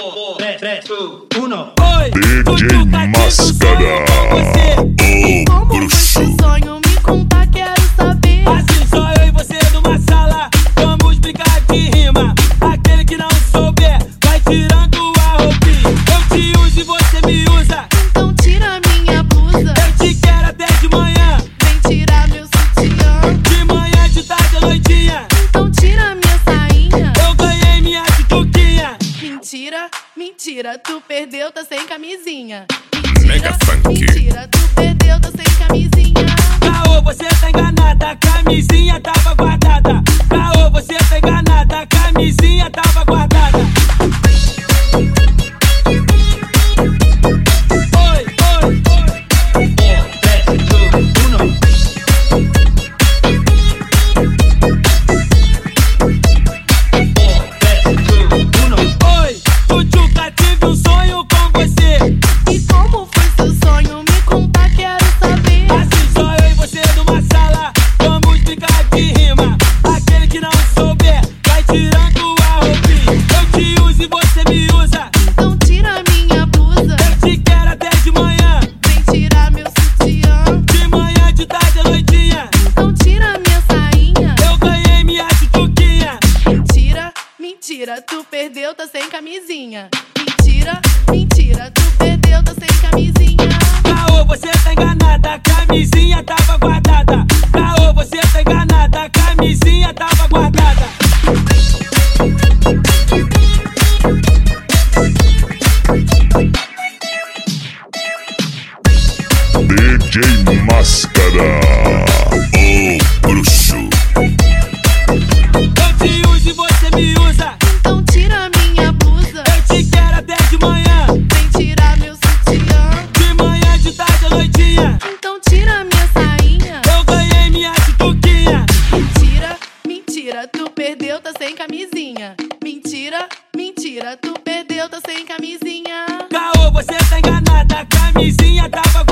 3, 2, 1. DJ Máscara, Como foi seu sonho? Me conta, quero saber. Assim só eu e você numa sala, vamos brincar de rima. Aquele que não souber, vai tirando a roupinha. Eu te uso e você me usa, Então tira minha blusa. eu te quero até de manhã. Vem tirar meu sutiã. De manhã, de tarde, à noitinha. Então tira minha sainha. Eu ganhei minha tituquinha. Mentira, mentira, tu perdeu, tá sem camisinha. Mega Funk. Mentira, tu perdeu, tá sem camisinha. Caô, você tá enganada, a camisinha tava guardada. Caô, você tá enganada, a camisinha tava guardada. Oi, oi, oi. 3, 2, 1. Oi, Tchutchuca, tive um sonho com você. E como foi seu sonho? Me conta, quero saber. Assim só eu e você numa sala, vamos brincar de rima. Aquele que não souber, vai tirando a roupinha. Eu te uso e você me usa, Então tira minha blusa. eu te quero até de manhã. Vem tirar meu sutiã. De manhã, de tarde, à noitinha. Então tira minha sainha. Eu ganhei minha tituquinha. Mentira, mentira, tu perdeu, tá sem camisinha. Mentira, mentira, tu perdeu, tá sem camisinha. Caô, você tá enganada, a camisinha tava guardada. Caô, você tá enganada, a camisinha tava guardada. DJ Máscara, o bruxo. Eu te uso e você me usa, Então tira minha blusa. eu te quero até de manhã. Vem tirar meu sutiã. De manhã, de tarde, à noitinha. Então tira minha sainha. Eu ganhei minha tituquinha. Mentira, mentira, tu perdeu, tá sem camisinha. Mentira, mentira, tu perdeu, tá sem camisinha. Caô, você tá enganada, a camisinha tava